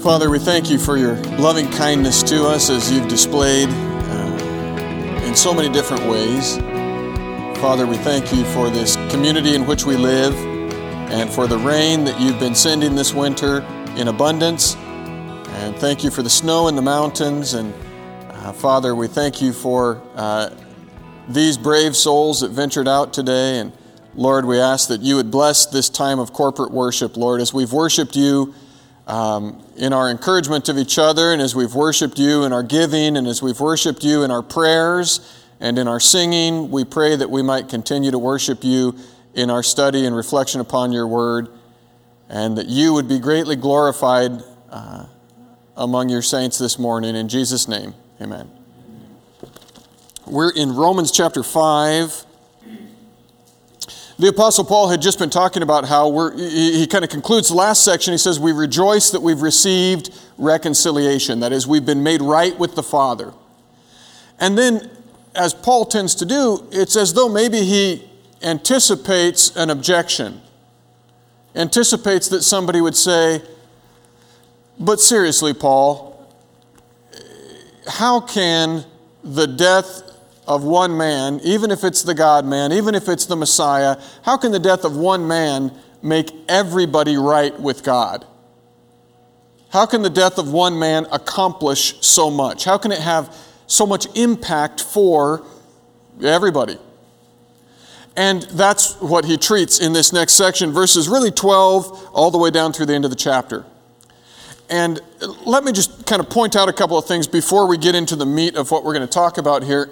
Father, we thank you for your loving kindness to us as you've displayed in so many different ways. Father, we thank you for this community in which we live and for the rain that you've been sending this winter in abundance. And thank you for the snow in the mountains. And Father, we thank you for these brave souls that ventured out today. And Lord, we ask that you would bless this time of corporate worship, Lord, as we've worshiped you in our encouragement of each other, and as we've worshiped you in our giving, and as we've worshiped you in our prayers and in our singing. We pray that we might continue to worship you in our study and reflection upon your word, and that you would be greatly glorified among your saints this morning. In Jesus' name, amen. We're in Romans chapter 5. The Apostle Paul had just been talking about how he kind of concludes the last section. He says, we rejoice that we've received reconciliation. That is, we've been made right with the Father. And then, as Paul tends to do, it's as though maybe he anticipates an objection. Anticipates that somebody would say, but seriously, Paul, how can the death of one man, even if it's the God-man, even if it's the Messiah, how can the death of one man make everybody right with God? How can the death of one man accomplish so much? How can it have so much impact for everybody? And that's what he treats in this next section, verses really 12 all the way down through the end of the chapter. And let me just kind of point out a couple of things before we get into the meat of what we're going to talk about here.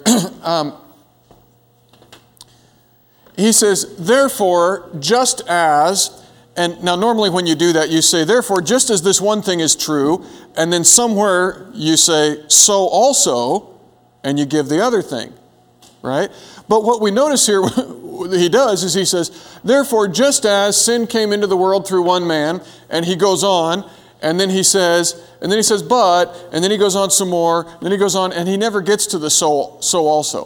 He says, therefore, just as, and now normally when you do that, you say, therefore, just as this one thing is true, and then somewhere you say, so also, and you give the other thing, right? But what we notice here, he does, is he says, therefore, just as sin came into the world through one man, and he goes on, and then he says, but, and then he goes on some more, and then he goes on, and he never gets to the so also.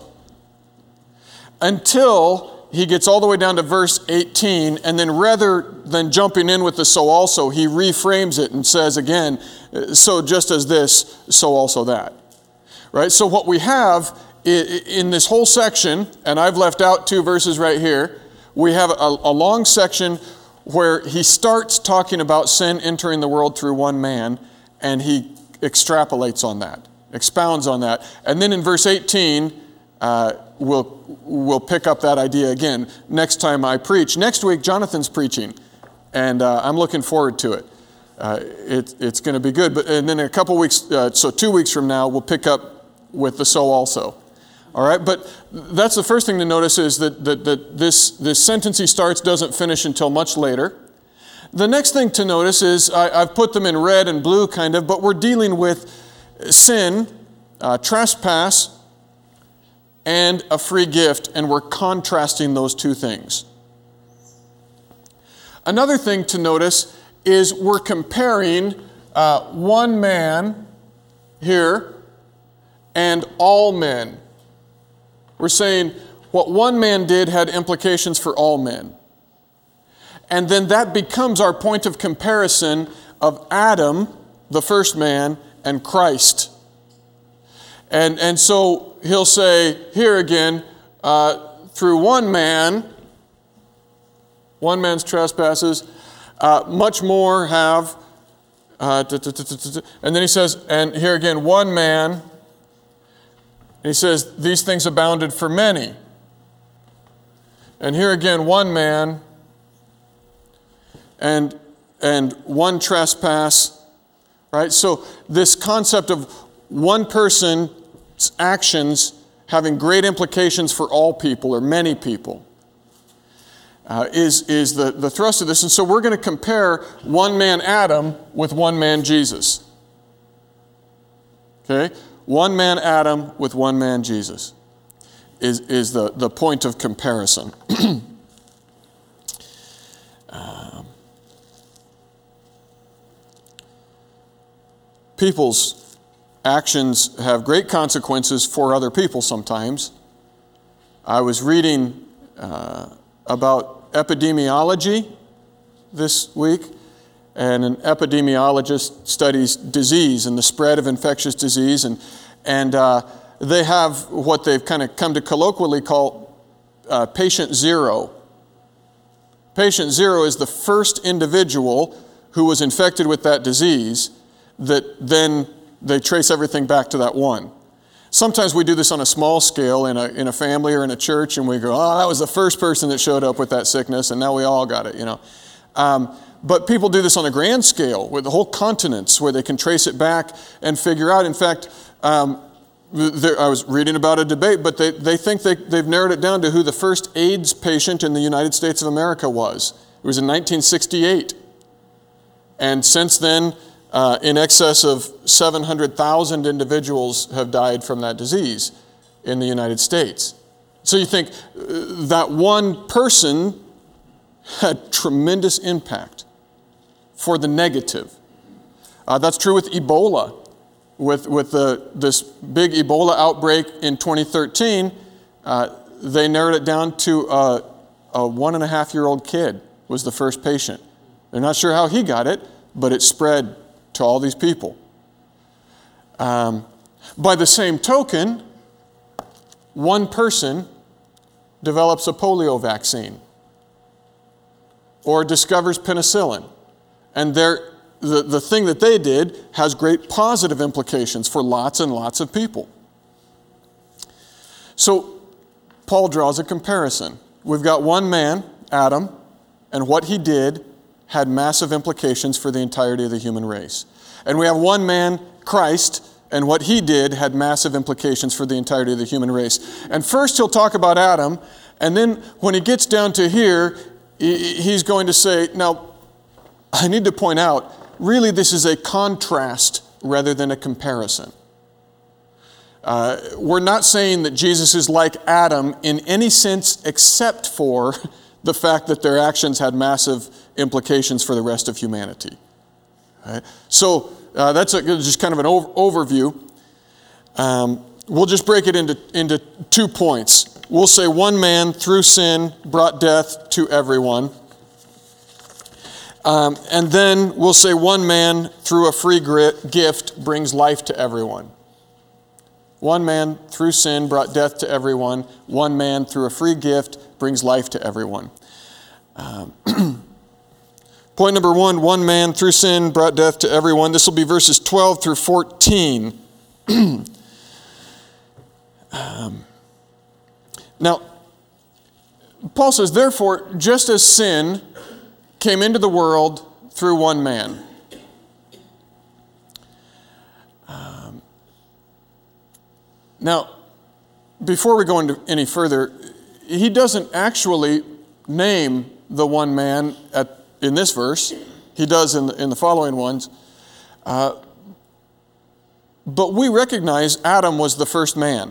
Until he gets all the way down to verse 18, and then rather than jumping in with the so also, he reframes it and says again, so just as this, so also that. Right? So what we have in this whole section, and I've left out 2 verses right here, we have a long section where he starts talking about sin entering the world through one man, and he extrapolates on that, expounds on that. And then in verse 18, we'll pick up that idea again next time I preach. Next week, Jonathan's preaching, and I'm looking forward to it. It's going to be good. And then in a couple weeks, so 2 weeks from now, we'll pick up with the so also. All right, but that's the first thing to notice is that this sentence he starts doesn't finish until much later. The next thing to notice is, I've put them in red and blue kind of, but we're dealing with sin, trespass, and a free gift, and we're contrasting those two things. Another thing to notice is we're comparing one man here and all men. We're saying what one man did had implications for all men. And then that becomes our point of comparison of Adam, the first man, and Christ. And so he'll say here again, through one man's trespasses, much more have, and then he says, and here again, one man, he says, these things abounded for many. And here again, one man and one trespass, right? So this concept of one person's actions having great implications for all people or many people is the thrust of this. And so we're going to compare one man Adam with one man Jesus. Okay? One man Adam with one man Jesus is the point of comparison. People's actions have great consequences for other people sometimes. I was reading about epidemiology this week, and an epidemiologist studies disease and the spread of infectious disease, and they have what they've kind of come to colloquially call patient zero. Patient zero is the first individual who was infected with that disease that then they trace everything back to that one. Sometimes we do this on a small scale in a family or in a church, and we go, oh, that was the first person that showed up with that sickness, and now we all got it, But people do this on a grand scale with the whole continents where they can trace it back and figure out. In fact, I was reading about a debate, but they think they've narrowed it down to who the first AIDS patient in the United States of America was. It was in 1968. And since then, in excess of 700,000 individuals have died from that disease in the United States. So you think that one person had tremendous impact for the negative. That's true with Ebola. With this big Ebola outbreak in 2013, they narrowed it down to a 1.5-year-old kid was the first patient. They're not sure how he got it, but it spread to all these people. By the same token, one person develops a polio vaccine or discovers penicillin. And the thing that they did has great positive implications for lots and lots of people. So Paul draws a comparison. We've got one man, Adam, and what he did had massive implications for the entirety of the human race. And we have one man, Christ, and what he did had massive implications for the entirety of the human race. And first he'll talk about Adam, and then when he gets down to here, he's going to say, now, I need to point out, really this is a contrast rather than a comparison. We're not saying that Jesus is like Adam in any sense except for the fact that their actions had massive implications for the rest of humanity. Right? So that's just kind of an overview. We'll just break it into 2 points. We'll say one man through sin brought death to everyone. And then we'll say one man through a free gift brings life to everyone. One man through sin brought death to everyone. One man through a free gift brings life to everyone. Point number 1, one man through sin brought death to everyone. This will be verses 12 through 14. Now, Paul says, therefore, just as sin came into the world through one man. Now, before we go into any further, he doesn't actually name the one man in this verse. He does in the following ones. But we recognize Adam was the first man.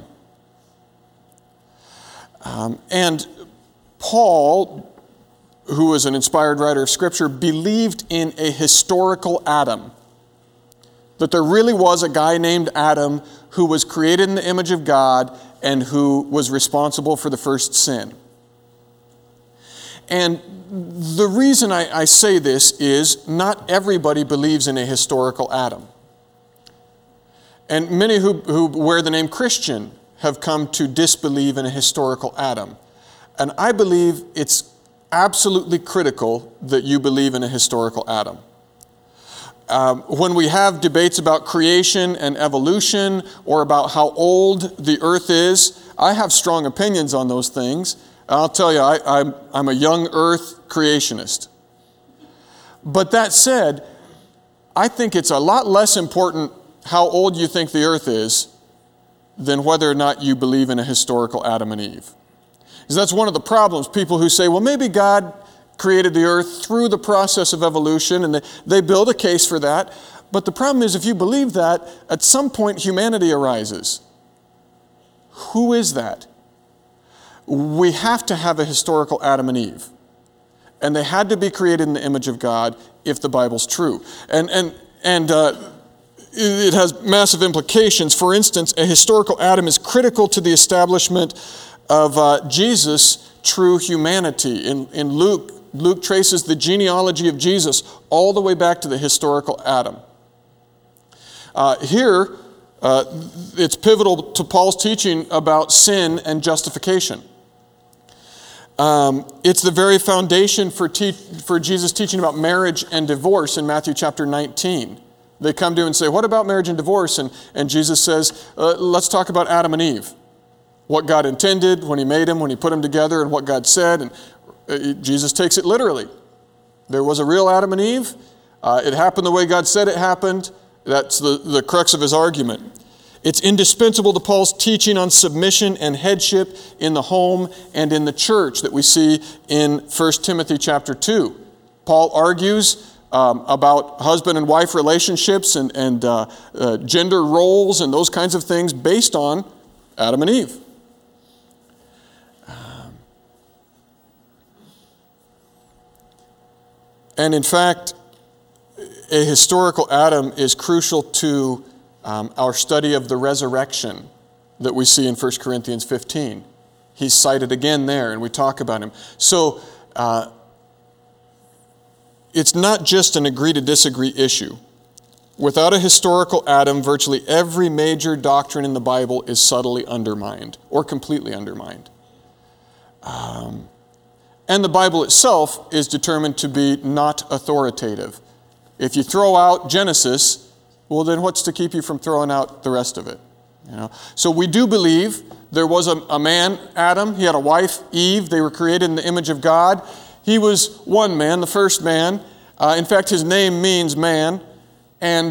And Paul, who was an inspired writer of Scripture, believed in a historical Adam. That there really was a guy named Adam who was created in the image of God and who was responsible for the first sin. And the reason I say this is not everybody believes in a historical Adam. And many who wear the name Christian have come to disbelieve in a historical Adam. And I believe it's absolutely critical that you believe in a historical Adam. When we have debates about creation and evolution or about how old the earth is, I have strong opinions on those things. I'll tell you, I'm a young earth creationist. But that said, I think it's a lot less important how old you think the earth is than whether or not you believe in a historical Adam and Eve. Because that's one of the problems. People who say, well, maybe God created the earth through the process of evolution, and they build a case for that. But the problem is, if you believe that, at some point humanity arises. Who is that? We have to have a historical Adam and Eve. And they had to be created in the image of God if the Bible's true. And it has massive implications. For instance, a historical Adam is critical to the establishment of Jesus' true humanity. In Luke Luke traces the genealogy of Jesus all the way back to the historical Adam. Here, it's pivotal to Paul's teaching about sin and justification. It's the very foundation for Jesus' teaching about marriage and divorce in Matthew chapter 19. They come to him and say, what about marriage and divorce? And Jesus says, let's talk about Adam and Eve. What God intended when he made them, when he put them together, and what God said. And Jesus takes it literally. There was a real Adam and Eve. It happened the way God said it happened. That's the crux of his argument. It's indispensable to Paul's teaching on submission and headship in the home and in the church that we see in 1 Timothy chapter 2. Paul argues about husband and wife relationships and gender roles and those kinds of things based on Adam and Eve. And in fact, a historical Adam is crucial to our study of the resurrection that we see in 1 Corinthians 15. He's cited again there, and we talk about him. So, it's not just an agree to disagree issue. Without a historical Adam, virtually every major doctrine in the Bible is subtly undermined or completely undermined. And the Bible itself is determined to be not authoritative. If you throw out Genesis, well, then what's to keep you from throwing out the rest of it? So we do believe there was a man, Adam. He had a wife, Eve. They were created in the image of God. He was one man, the first man. In fact, his name means man. And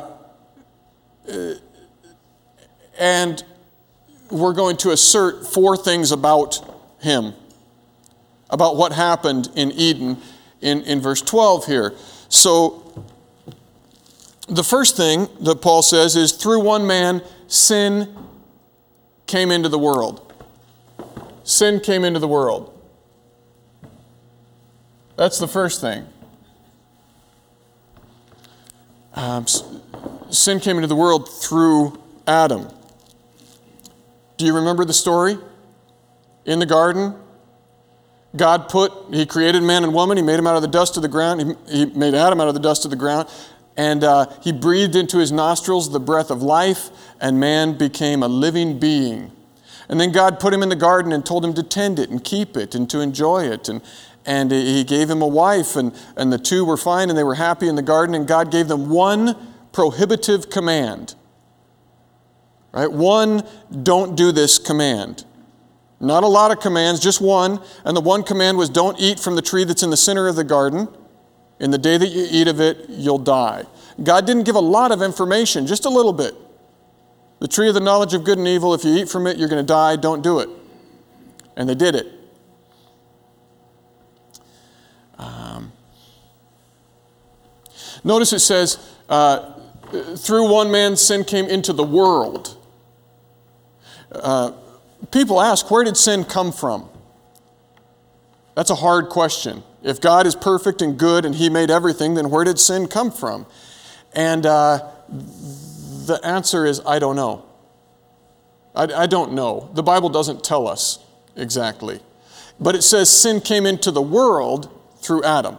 we're going to assert 4 things about him, about what happened in Eden in verse 12 here. So the first thing that Paul says is, through one man, sin came into the world. Sin came into the world. That's the first thing. Sin came into the world through Adam. Do you remember the story? In the garden, He created man and woman. He made him out of the dust of the ground. He made Adam out of the dust of the ground. And he breathed into his nostrils the breath of life, and man became a living being. And then God put him in the garden and told him to tend it and keep it and to enjoy it. And he gave him a wife, and the two were fine, and they were happy in the garden, and God gave them one prohibitive command. Right? One, don't do this command. Not a lot of commands, just one. And the one command was, don't eat from the tree that's in the center of the garden. In the day that you eat of it, you'll die. God didn't give a lot of information, just a little bit. The tree of the knowledge of good and evil, if you eat from it, you're going to die. Don't do it. And they did it. Notice it says, through one man sin came into the world. People ask, where did sin come from? That's a hard question. If God is perfect and good and He made everything, then where did sin come from? And the answer is, I don't know. I don't know. The Bible doesn't tell us exactly. But it says sin came into the world through Adam.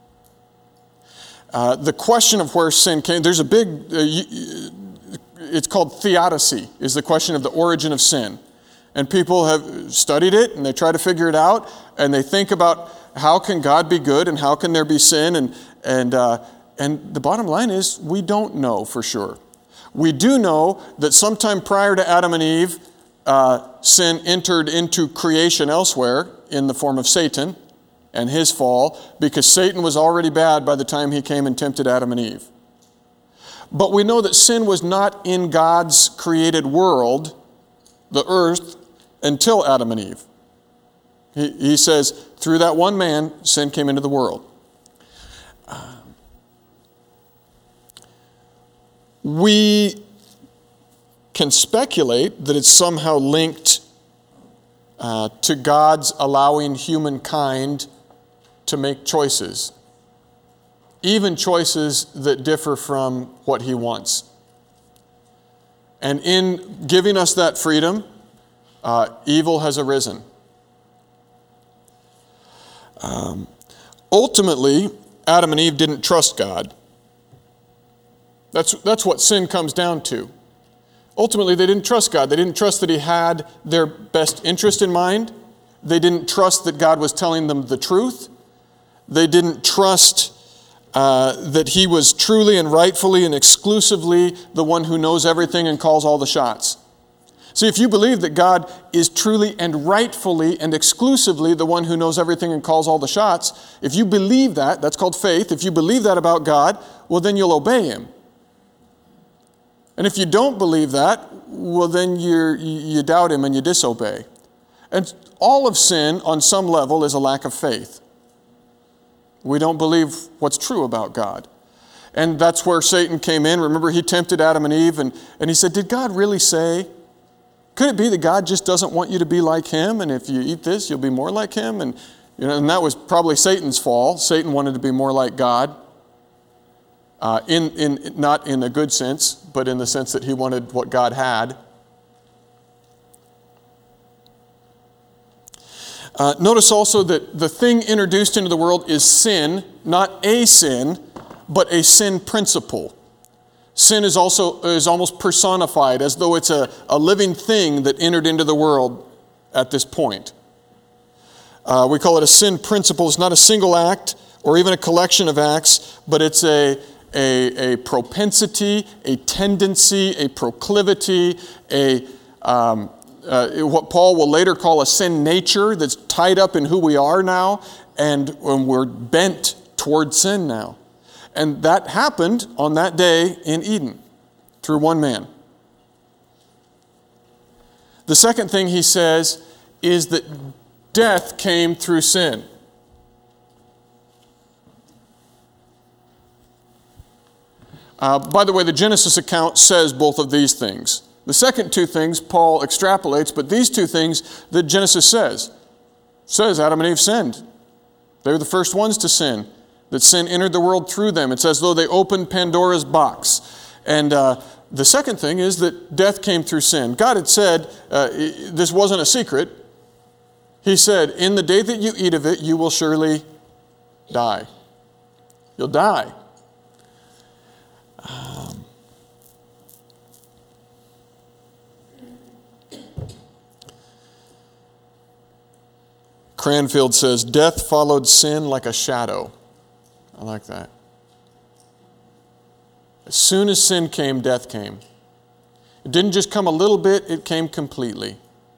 The question of where sin came, there's a big, it's called theodicy, is the question of the origin of sin. And people have studied it, and they try to figure it out, and they think about how can God be good and how can there be sin, and the bottom line is we don't know for sure. We do know that sometime prior to Adam and Eve, sin entered into creation elsewhere in the form of Satan and his fall, because Satan was already bad by the time he came and tempted Adam and Eve. But we know that sin was not in God's created world, the earth, until Adam and Eve. He says, through that one man, sin came into the world. We can speculate that it's somehow linked to God's allowing humankind to make choices, even choices that differ from what He wants. And in giving us that freedom, evil has arisen. Ultimately, Adam and Eve didn't trust God. That's what sin comes down to. Ultimately, they didn't trust God. They didn't trust that He had their best interest in mind. They didn't trust that God was telling them the truth. They didn't trust that He was truly and rightfully and exclusively the one who knows everything and calls all the shots. See, if you believe that God is truly and rightfully and exclusively the one who knows everything and calls all the shots, if you believe that, that's called faith. If you believe that about God, well, then you'll obey Him. And if you don't believe that, well, then you doubt Him and you disobey. And all of sin, on some level, is a lack of faith. We don't believe what's true about God. And that's where Satan came in. Remember, he tempted Adam and Eve, and he said, did God really say? Could it be that God just doesn't want you to be like Him, and if you eat this, you'll be more like Him? And that was probably Satan's fall. Satan wanted to be more like God. Not in a good sense, but in the sense that he wanted what God had. Notice also that the thing introduced into the world is sin, not a sin, but a sin principle. Sin is almost personified, as though it's a living thing that entered into the world at this point. We call it a sin principle. It's not a single act or even a collection of acts, but it's a propensity, a tendency, a proclivity, what Paul will later call a sin nature that's tied up in who we are now, and we're bent toward sin now. And that happened on that day in Eden through one man. The second thing he says is that death came through sin. By the way, the Genesis account says both of these things. The second two things Paul extrapolates, but these two things that Genesis says Adam and Eve sinned. They were the first ones to sin, that sin entered the world through them. It's as though they opened Pandora's box. And the second thing is that death came through sin. God had said, this wasn't a secret. He said, in the day that you eat of it, you will surely die. You'll die. Cranfield says, death followed sin like a shadow. I like that. As soon as sin came, death came. It didn't just come a little bit, it came completely.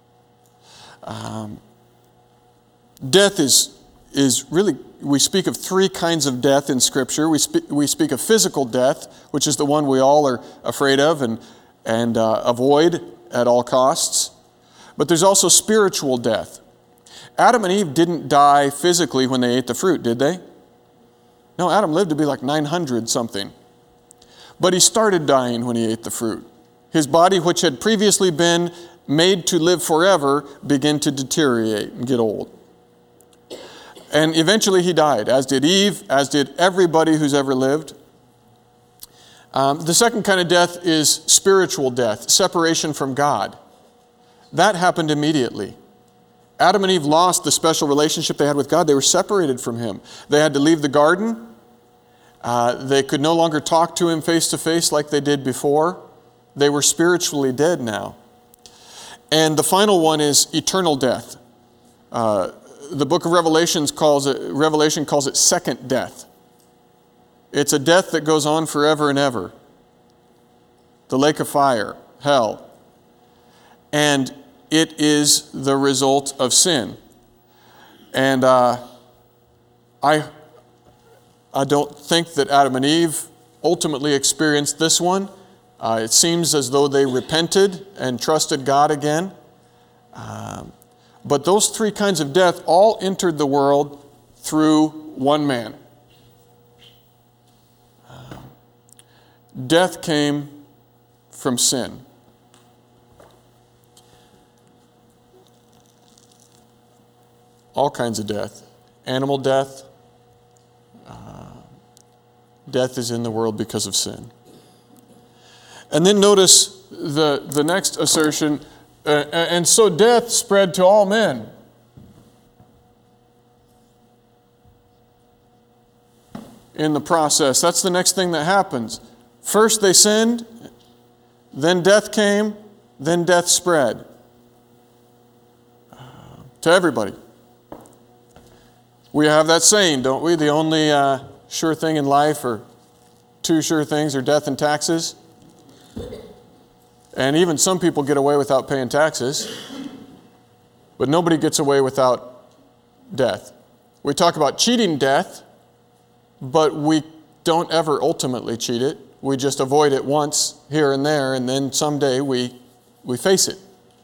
Death is really, we speak of three kinds of death in Scripture. We speak of physical death, which is the one we all are afraid of and avoid at all costs. But there's also spiritual death. Adam and Eve didn't die physically when they ate the fruit, did they? No, Adam lived to be like 900 something. But he started dying when he ate the fruit. His body, which had previously been made to live forever, began to deteriorate and get old. And eventually he died, as did Eve, as did everybody who's ever lived. The second kind of death is spiritual death, separation from God. That happened immediately. Adam and Eve lost the special relationship they had with God. They were separated from Him. They had to leave the garden. They could no longer talk to Him face to face like they did before. They were spiritually dead now. And the final one is eternal death. The book of Revelation calls it second death. It's a death that goes on forever and ever. The lake of fire, hell. And it is the result of sin. And I don't think that Adam and Eve ultimately experienced this one. It seems as though they repented and trusted God again. But those three kinds of death all entered the world through one man. Death came from sin. All kinds of death. Animal death. Death is in the world because of sin. And then notice the next assertion, and so death spread to all men. in the process. That's the next thing that happens. First they sinned, then death came, then death spread to everybody. We have that saying, don't we? The only sure thing in life, or two sure things, are death and taxes. And even some people get away without paying taxes, but nobody gets away without death. We talk about cheating death, but we don't ever ultimately cheat it. We just avoid it once here and there, and then someday we face it.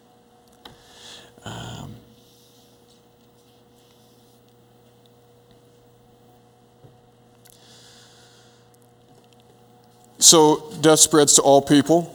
So death spreads to all people.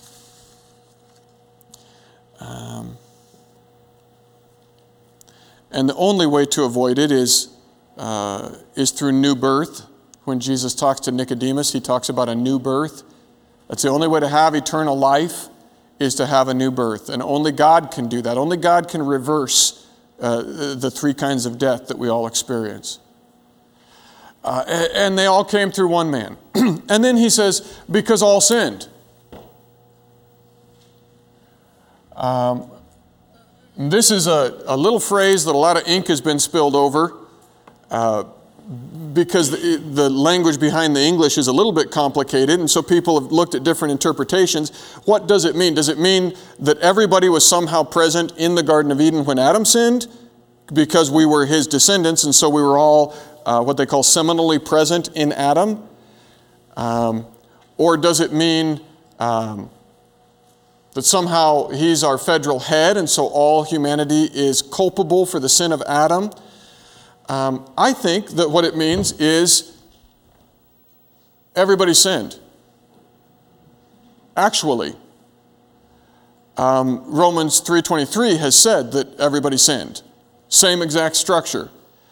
And the only way to avoid it is through new birth. When Jesus talks to Nicodemus, he talks about a new birth. That's the only way to have eternal life, is to have a new birth. And only God can do that. Only God can reverse the three kinds of death that we all experience. And they all came through one man. And then he says, because all sinned. This is a little phrase that a lot of ink has been spilled over because the language behind the English is a little bit complicated, and so people have looked at different interpretations. What does it mean? Does it mean that everybody was somehow present in the Garden of Eden when Adam sinned because we were his descendants, and so we were all what they call seminally present in Adam? Or does it mean that somehow he's our federal head, and so all humanity is culpable for the sin of Adam? I think that what it means is everybody sinned. Actually, Romans 3:23 has said that everybody sinned. Same exact structure.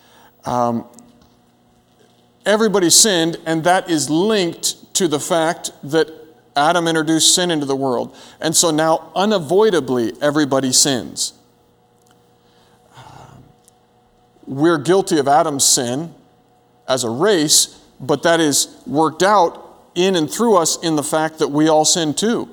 Everybody sinned, and that is linked to the fact that Adam introduced sin into the world. And so now, unavoidably, everybody sins. We're guilty of Adam's sin as a race, but that is worked out in and through us in the fact that we all sin too.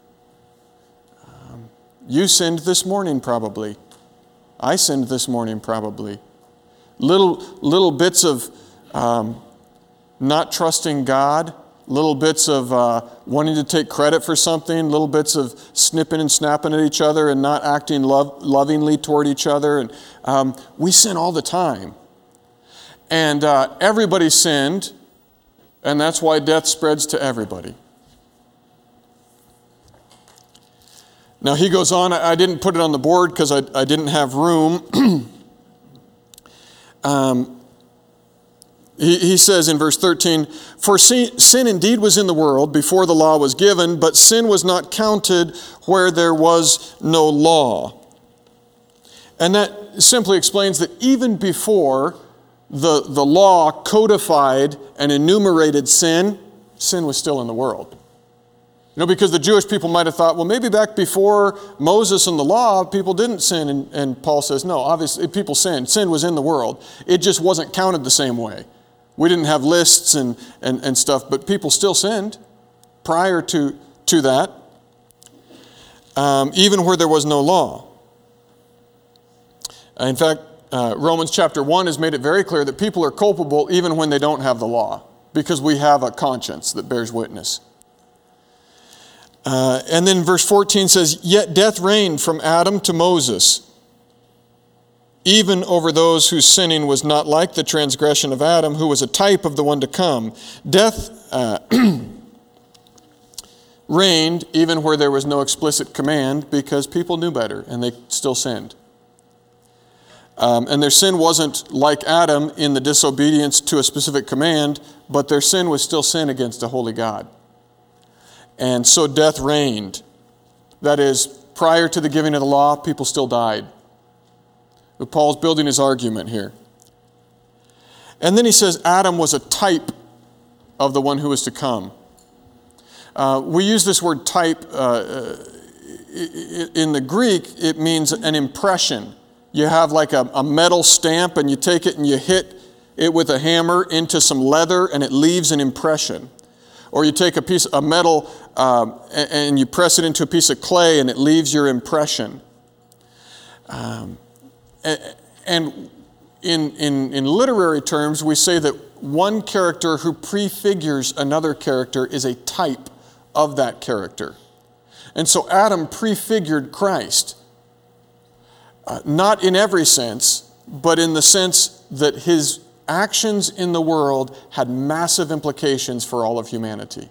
You sinned this morning, probably. I sinned this morning, probably. Little bits of not trusting God, little bits of wanting to take credit for something, little bits of snipping and snapping at each other and not acting lovingly toward each other. And we sin all the time. And everybody sinned, and that's why death spreads to everybody. Now he goes on, I didn't put it on the board because I didn't have room. He says in verse 13, for sin indeed was in the world before the law was given, but sin was not counted where there was no law. And that simply explains that even before the law codified and enumerated sin, sin was still in the world. You know, because the Jewish people might have thought, well, maybe back before Moses and the law, people didn't sin. And Paul says, no, obviously people sinned. Sin was in the world. It just wasn't counted the same way. We didn't have lists and stuff, but people still sinned prior to that, even where there was no law. In fact, Romans chapter 1 has made it very clear that people are culpable even when they don't have the law, because we have a conscience that bears witness. And then verse 14 says, yet death reigned from Adam to Moses, even over those whose sinning was not like the transgression of Adam, who was a type of the one to come. Death reigned even where there was no explicit command, because people knew better and they still sinned. And their sin wasn't like Adam in the disobedience to a specific command, but their sin was still sin against a holy God. And so death reigned. That is, prior to the giving of the law, people still died. But Paul's building his argument here. And then he says Adam was a type of the one who was to come. We use this word type. In the Greek, it means an impression. You have like a metal stamp, and you take it and you hit it with a hammer into some leather and it leaves an impression. Or you take a piece of metal and you press it into a piece of clay and it leaves your impression. And in literary terms, we say that one character who prefigures another character is a type of that character. And so Adam prefigured Christ. Not in every sense, but in the sense that his actions in the world had massive implications for all of humanity.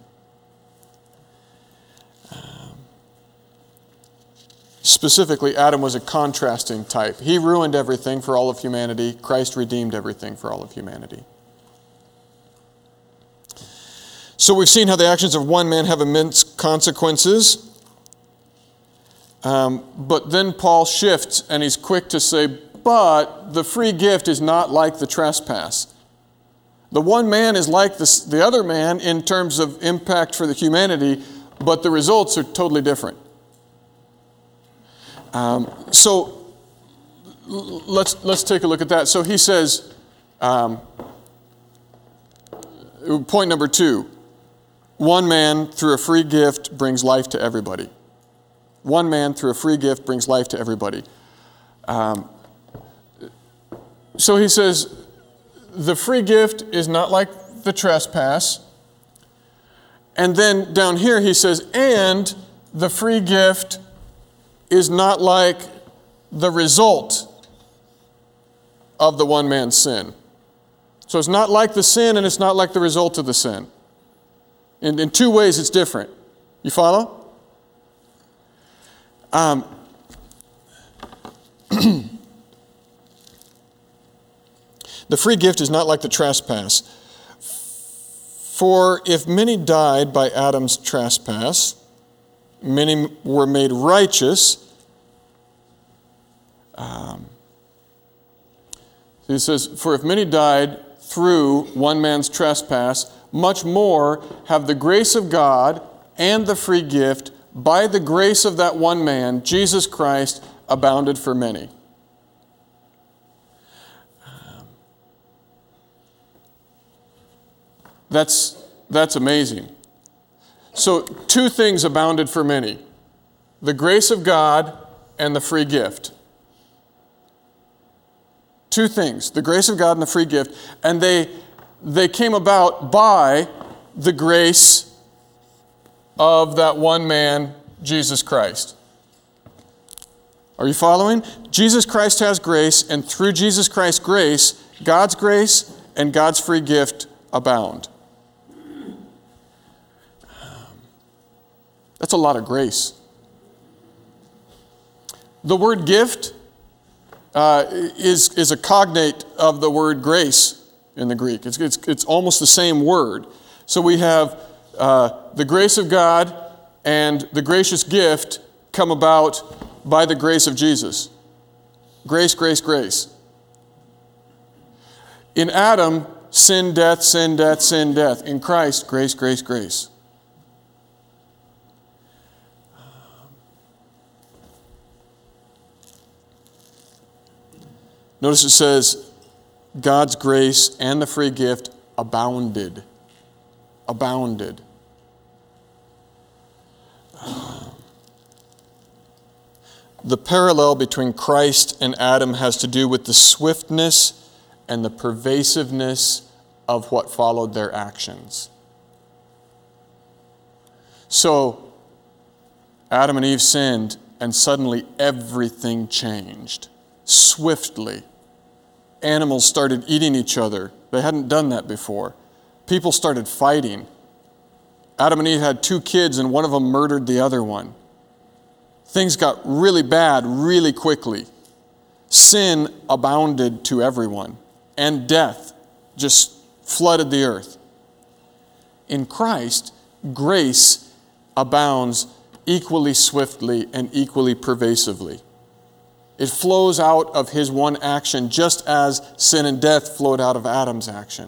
Specifically, Adam was a contrasting type. He ruined everything for all of humanity. Christ redeemed everything for all of humanity. So we've seen how the actions of one man have immense consequences. But then Paul shifts and he's quick to say, but the free gift is not like the trespass. The one man is like the other man in terms of impact for the humanity, but the results are totally different. So let's take a look at that. So he says, point number 2, one man through a free gift brings life to everybody. One man through a free gift brings life to everybody. So he says, the free gift is not like the trespass. And then down here he says, and the free gift is not like the result of the one man's sin. So it's not like the sin and it's not like the result of the sin. In 2 ways it's different. You follow? The free gift is not like the trespass. For if many died by Adam's trespass, many were made righteous. He says, for if many died through one man's trespass, much more have the grace of God and the free gift by the grace of that one man, Jesus Christ, abounded for many. That's amazing. So 2 things abounded for many. The grace of God and the free gift. 2 things, the grace of God and the free gift. And they came about by the grace of that one man, Jesus Christ. Are you following? Jesus Christ has grace, and through Jesus Christ's grace, God's grace and God's free gift abound. That's a lot of grace. The word gift is a cognate of the word grace in the Greek. It's almost the same word. So we have the grace of God and the gracious gift come about by the grace of Jesus. Grace, grace, grace. In Adam, sin, death, sin, death, sin, death. In Christ, grace, grace, grace. Notice it says, God's grace and the free gift abounded. Abounded. The parallel between Christ and Adam has to do with the swiftness and the pervasiveness of what followed their actions. So, Adam and Eve sinned, and suddenly everything changed. Swiftly. Animals started eating each other. They hadn't done that before. People started fighting. Adam and Eve had 2 kids, and one of them murdered the other one. Things got really bad really quickly. Sin abounded to everyone, and death just flooded the earth. In Christ, grace abounds equally swiftly and equally pervasively. It flows out of his one action, just as sin and death flowed out of Adam's action.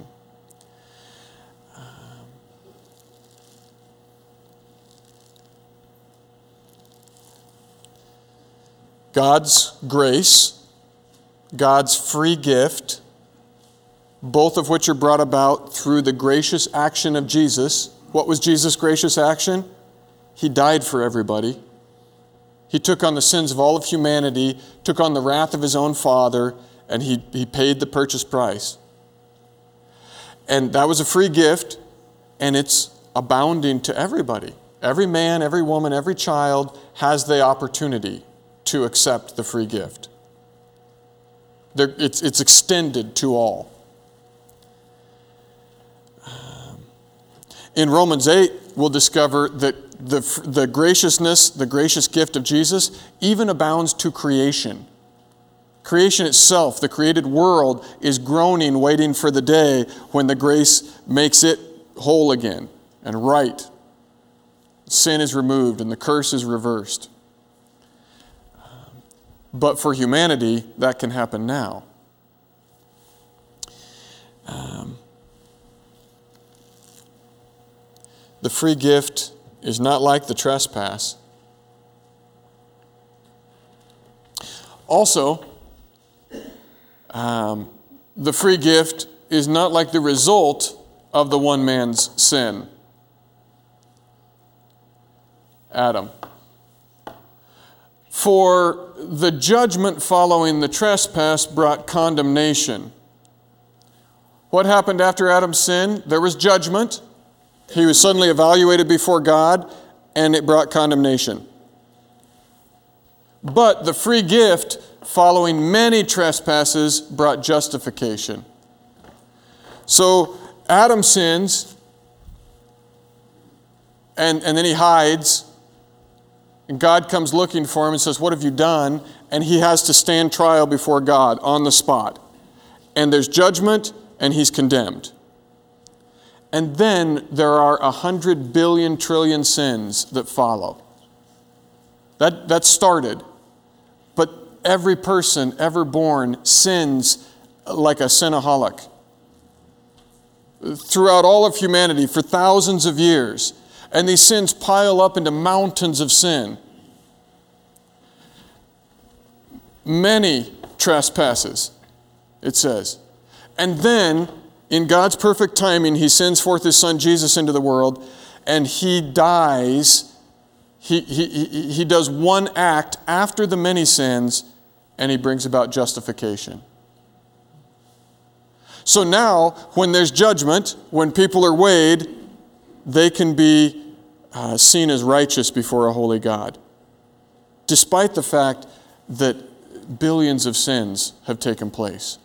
God's grace, God's free gift, both of which are brought about through the gracious action of Jesus. What was Jesus' gracious action? He died for everybody. He took on the sins of all of humanity, took on the wrath of his own Father, and he paid the purchase price. And that was a free gift, and it's abounding to everybody. Every man, every woman, every child has the opportunity to accept the free gift. It's extended to all. In Romans 8, we'll discover that the graciousness, the gracious gift of Jesus, even abounds to creation. Creation itself, the created world, is groaning, waiting for the day when the grace makes it whole again and right. Sin is removed and the curse is reversed. But for humanity, that can happen now. The free gift is not like the trespass. Also, the free gift is not like the result of the one man's sin, Adam. For the judgment following the trespass brought condemnation. What happened after Adam's sin? There was judgment. He was suddenly evaluated before God, and it brought condemnation. But the free gift following many trespasses brought justification. So Adam sins, and then he hides, and God comes looking for him and says, "What have you done?" And he has to stand trial before God on the spot. And there's judgment, and he's condemned. And then there are 100 billion trillion sins that follow. That started. But every person ever born sins like a sinaholic. Throughout all of humanity for thousands of years. And these sins pile up into mountains of sin. Many trespasses, it says. And then, in God's perfect timing, he sends forth his son Jesus into the world, and he dies. He does one act after the many sins, and he brings about justification. So now, when there's judgment, when people are weighed, they can be seen as righteous before a holy God, despite the fact that billions of sins have taken place.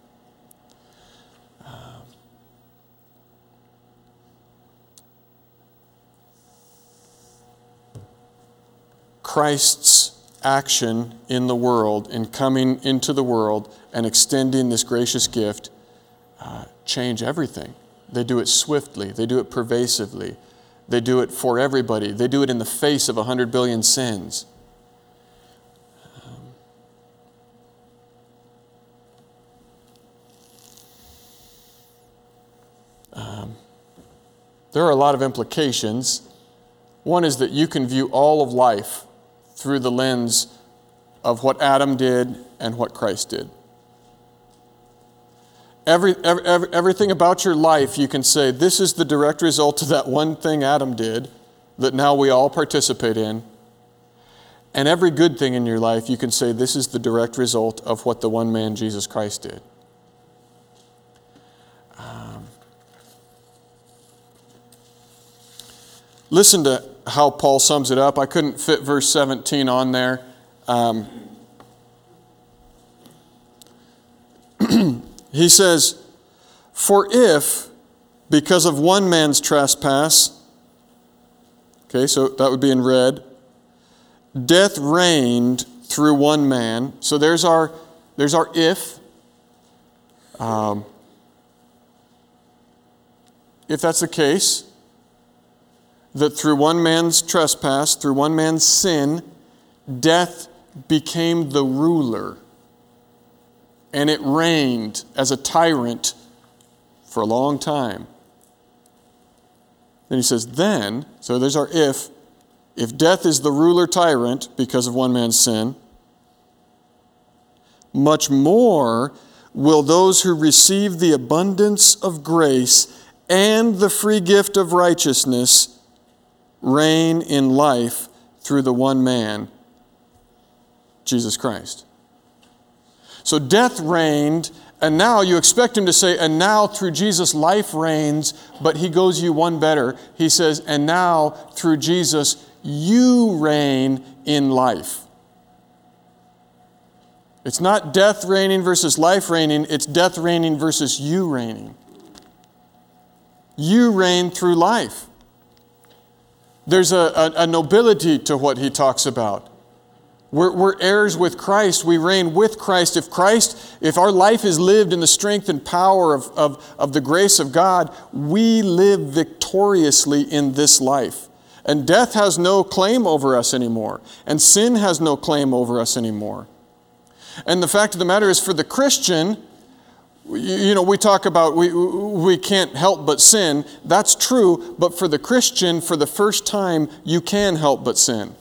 Christ's action in the world, in coming into the world and extending this gracious gift, change everything. They do it swiftly. They do it pervasively. They do it for everybody. They do it in the face of 100 billion sins. There are a lot of implications. One is that you can view all of life through the lens of what Adam did and what Christ did. Everything about your life, you can say, this is the direct result of that one thing Adam did that now we all participate in. And every good thing in your life, you can say, this is the direct result of what the one man, Jesus Christ, did. Listen to how Paul sums it up. I couldn't fit verse 17 on there. He says, "For if, because of one man's trespass," okay, so that would be in red, "death reigned through one man." So there's our if. If that's the case, that through one man's trespass, through one man's sin, death became the ruler. And it reigned as a tyrant for a long time. Then he says, then, so there's our if death is the ruler tyrant because of one man's sin, much more will those who receive the abundance of grace and the free gift of righteousness reign in life through the one man, Jesus Christ. So death reigned, and now you expect him to say, and now through Jesus life reigns, but he goes you one better. He says, and now through Jesus you reign in life. It's not death reigning versus life reigning, it's death reigning versus you reigning. You reign through life. There's a nobility to what he talks about. We're heirs with Christ. We reign with Christ. If our life is lived in the strength and power of the grace of God, we live victoriously in this life. And death has no claim over us anymore. And sin has no claim over us anymore. And the fact of the matter is, for the Christian, we talk about we can't help but sin. That's true, but for the Christian, for the first time, you can help but sin.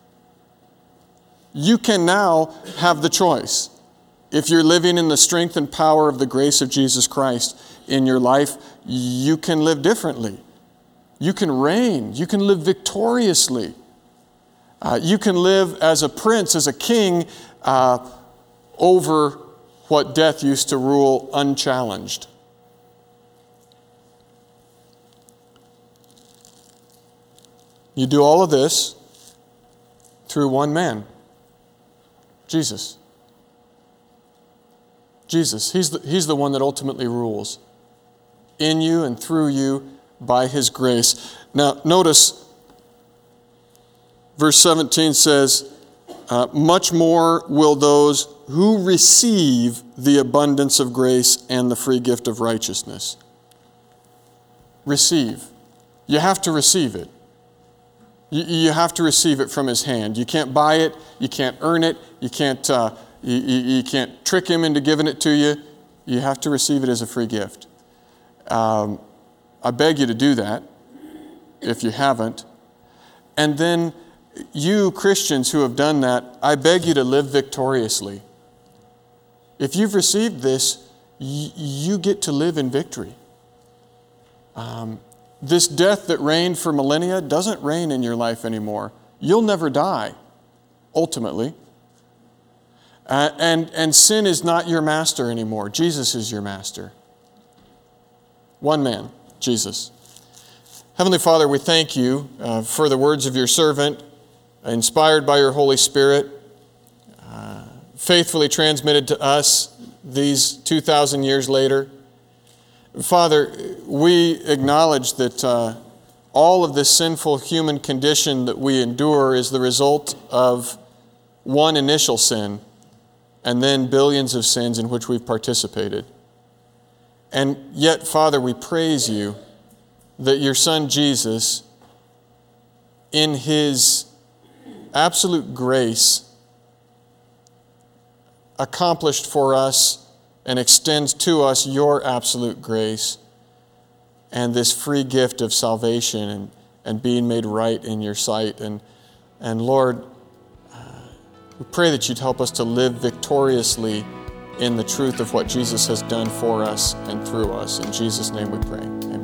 You can now have the choice. If you're living in the strength and power of the grace of Jesus Christ in your life, you can live differently. You can reign. You can live victoriously. You can live as a prince, as a king, over what death used to rule unchallenged. You do all of this through one man, Jesus. Jesus, he's the one that ultimately rules in you and through you by his grace. Now, notice verse 17 says, much more will those who receive the abundance of grace and the free gift of righteousness. Receive. You have to receive it. You have to receive it from his hand. You can't buy it. You can't earn it. You can't trick him into giving it to you. You have to receive it as a free gift. I beg you to do that if you haven't. And then you Christians who have done that, I beg you to live victoriously. If you've received this, you get to live in victory. This death that reigned for millennia doesn't reign in your life anymore. You'll never die, ultimately. And sin is not your master anymore. Jesus is your master. One man, Jesus. Heavenly Father, we thank you for the words of your servant, inspired by your Holy Spirit, faithfully transmitted to us these 2,000 years later. Father, we acknowledge that all of this sinful human condition that we endure is the result of one initial sin and then billions of sins in which we've participated. And yet, Father, we praise you that your Son Jesus, in his absolute grace, accomplished for us and extends to us your absolute grace and this free gift of salvation and being made right in your sight. And Lord, we pray that you'd help us to live victoriously in the truth of what Jesus has done for us and through us. In Jesus' name we pray.